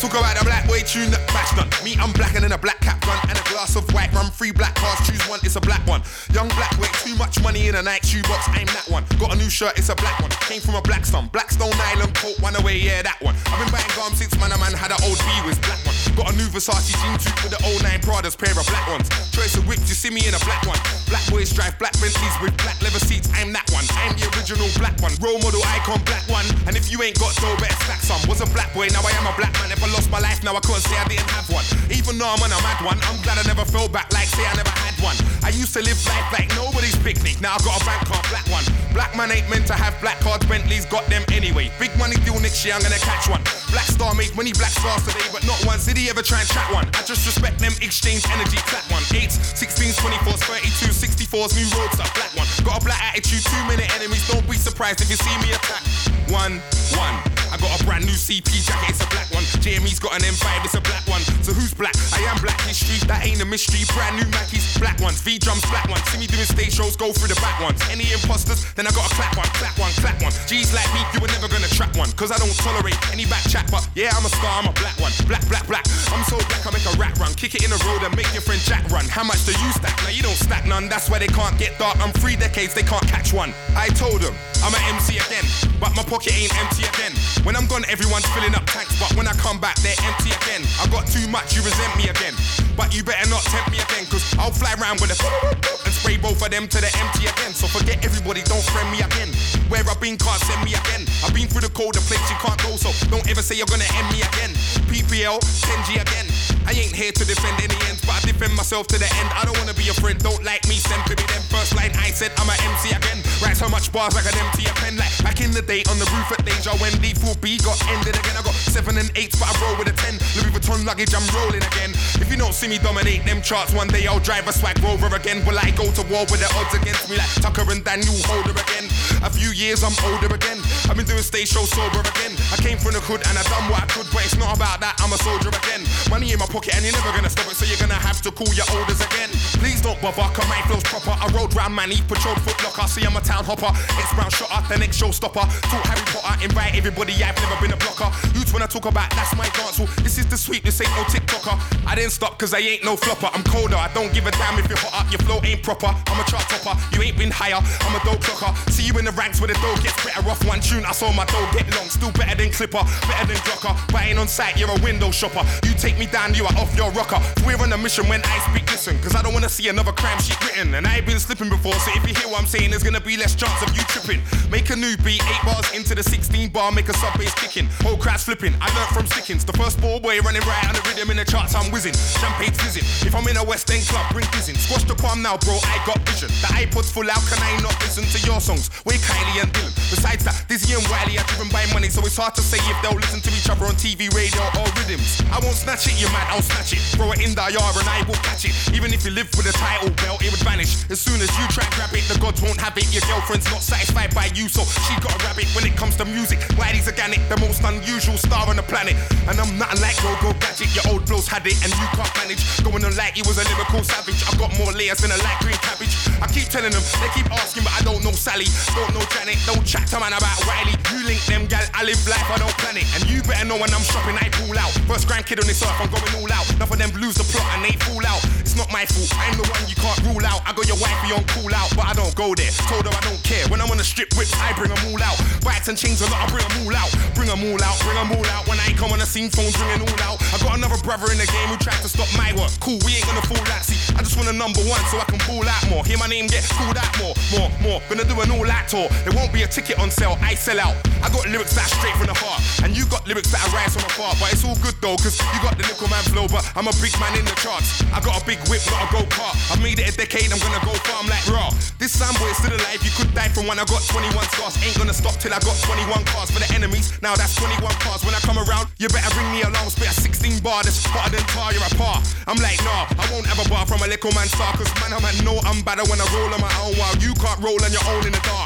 Talk about the black boy tune that bashed on. Me, I'm blacker than a black cap gun and a glass of white rum. 3 black cars, choose one, it's a black one. Young black boy, too much money in a Nike shoebox, I'm that one. Got a new shirt, it's a black one. Came from a Blackstone nylon coat, one away, yeah, that one. I've been buying gum since man had an old B-Wiz, black one. Got a new Versace jean suit with the 09 Pradas, pair of black ones. Choice of whips, you see me in a black one. Black boys drive black Bentleys with black leather seats, I'm that one. I'm the original black one. Role model icon, black one. And if you ain't got dough, better stack some. Was a black boy, now I am a black man. If I lost my life, now I couldn't say I didn't have one. Even though I'm on a mad one, I'm glad I never fell back like say I never had one. I used to live life like nobody's picnic. Now I got a bank card, black one. Black man ain't meant to have black cards, Bentleys got them anyway. Big money deal next year, I'm gonna catch one. Black Star made many black stars today, but not once did he ever try and track one. I just respect them, exchange energy, clap one. 8s, 16s, 24s, 32s, 64s, new roads up, black one. Got a black attitude, 2 minute enemies, don't be surprised if you see me attack. 1, 1. I got a brand new CP jacket, it's a black one. JME's got an M5, it's a black one. So who's black? I am black history, that ain't a mystery. Brand new Mackies, black ones. V-drums, black ones. See me doing stage shows, go through the back ones. Any imposters, then I got a clap one, clap one, clap one. G's like me, you were never gonna trap one. Cause I don't tolerate any back chat, but yeah, I'm a star, I'm a black one. Black, black, black. I'm so black, I make a rat run. Kick it in the road and make your friend Jack run. How much do you stack? Now you don't stack none, that's why they can't get dark. I'm 3 decades, they can't catch one. I told them, I'm an MC again, but my pocket ain't empty again. When I'm gone, everyone's filling up tanks, but when I come back, they're empty again. I got too much, you resent me again. But you better not tempt me again, cause I'll fly around with a and spray both of them to the empty again. So forget everybody, don't friend me again. Where I've been, can't send me again. I've been through the colder place, you can't go, so don't ever say you're gonna end me again. PPL, 10G again. I ain't here to defend any ends, but I defend myself to the end. I don't wanna be your friend, don't like me, send for me. Then first line I said I'm an MC again. Write so much bars like an empty a pen. Like back in the day on the roof at Deja when D4B got ended again. I got 7 and 8s, but I roll with a 10. Louis Vuitton luggage, I'm rolling again. If you don't see me dominate them charts, one day I'll drive a swag rover again. Will I go to war with the odds against me like Tucker and Daniel Holder again? A few years I'm older again. I've been doing stage shows sober again. I came from the hood and I done what I could, but it's not about that, I'm a soldier again. Money in my pocket and you're never gonna stop it, so you're gonna have to call your elders again. Please don't bother, cause my flow's proper. I rode round Manny, patrolled Foot Locker. See I'm a town hopper, ex-brown shotter, the next showstopper. Talk Harry Potter, invite everybody, I've never been a blocker. Youths when I talk about that's my dance hall. This is the sweep, this ain't no TikToker. I didn't stop cause I ain't no flopper. I'm colder, I don't give a damn if you're hot up. Your flow ain't proper, I'm a chart topper. You ain't been higher, I'm a dough clocker. See you in the ranks where the dough gets better off one tune. I saw my dough get long, still better than Clipper, better than Glocker. Buying on site, you're a window shopper. You take me down, you are off your rocker. We're on a mission when I speak, listen, cause I don't wanna see another crime sheet written. And I ain't been slipping before, so if you hear what I'm saying, there's gonna be less chance of you tripping. Make a new beat, 8 bars into the 16 bar, make a sub bass kicking. Whole crowd's flipping, I learned from Stickins. The first ball boy running right on the rhythm in the charts, I'm whizzing. Champagne's fizzing. If I'm in a West End club, bring fizzing. Squash the palm now, bro, I got vision. The iPod's full, how can I not listen to your songs? Wake Kylie and Dylan. Besides that, Dizzy and Wiley are driven by money, so it's hard to say if they'll listen to each other on TV, radio, or rhythms. I won't snatch it, you mad, I'll snatch it. Throw it in the yard and I will catch it. Even if you live with a title belt, it would vanish. As soon as you try and grab it, the gods won't have it. Your girlfriend's not satisfied by you, so she got a rabbit. When it comes to music, Wiley's organic, the most unusual star on the planet. And I'm nothing like Go Gadget, your old blows had it and you can't manage. Going on like he was a lyrical savage. I got more layers than a light green cabbage. I keep telling them, they keep asking, but I don't know Sally, don't know Janet, don't chat to man about Wiley. You link them, gal, I live life, I don't plan it. And you better know when I'm shopping, I pull out. First grandkid on this earth, I'm going all out. Enough of them lose the plot and they fall out. It's not my fault, I'm the one you can't rule out. I got your wifey on cool out, but I don't go there. Told her I don't care. When I'm on the strip whips, I bring them all out. Bikes and chains a lot, I bring them all out. Bring them all out, bring them all out. When I come on the scene, phones ringing all out. I got another brother in the game who tried to stop my work. Cool, we ain't gonna fall out. See, I just want a number 1 so I can ball out more. Hear my name get called out more. Gonna do an all out tour. There won't be a ticket on sale, I sell out. I got lyrics that are straight from the heart, and you got lyrics that are rise from afar. But it's all good though, cause you got the little man flow, but I'm a big man in the charts. I got a big whip, not a go-kart. I made it a decade, I'm gonna go far. I'm like raw. This soundboy is still alive, you could die from when I got 21 scars. Ain't gonna stop till I got 21 cars. For the enemies, now that's 21 cars. When I come around, you better bring me along. Spit a 16 bar, that's hotter than tar, you're a par. I'm like nah, I won't have a bar from a little man star, cause man, I know I'm better when I roll on my own, while you can't roll on your own in the dark.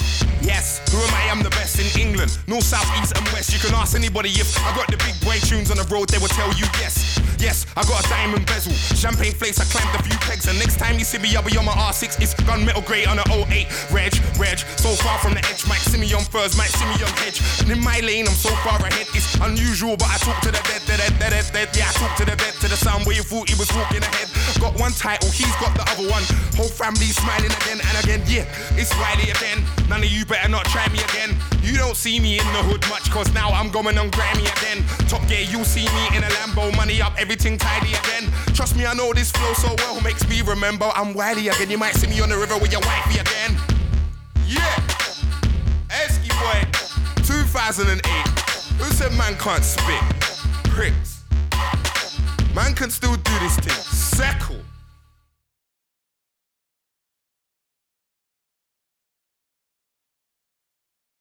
Yes, who am I? I'm the best in England. North, south, east and west. You can ask anybody if I got the big boy tunes on the road, they will tell you yes. Yes, I got a diamond bezel, champagne flakes, I climbed a few pegs. And next time you see me, I'll be on my R6. It's gunmetal grey on an 08. Reg, so far from the edge. Might see me on Furs, might see me on Hedge. And in my lane, I'm so far ahead. It's unusual, but I talk to the dead. Yeah, I talk to the dead, to the sound where you thought he was walking ahead. Got one title, he's got the other one. Whole family smiling again and again. Yeah, it's Wiley again. None of you better not try me again. You don't see me in the hood much, cause now I'm going on Grammy again. Top gear, you'll see me in a Lambo, money up, everything tidy again. Trust me, I know this flow so well, makes me remember I'm Wiley again. You might see me on the river with your wifey again. Yeah, Esky boy, 2008. Who said man can't spit? Pricks. Man can still do this thing. Seckle.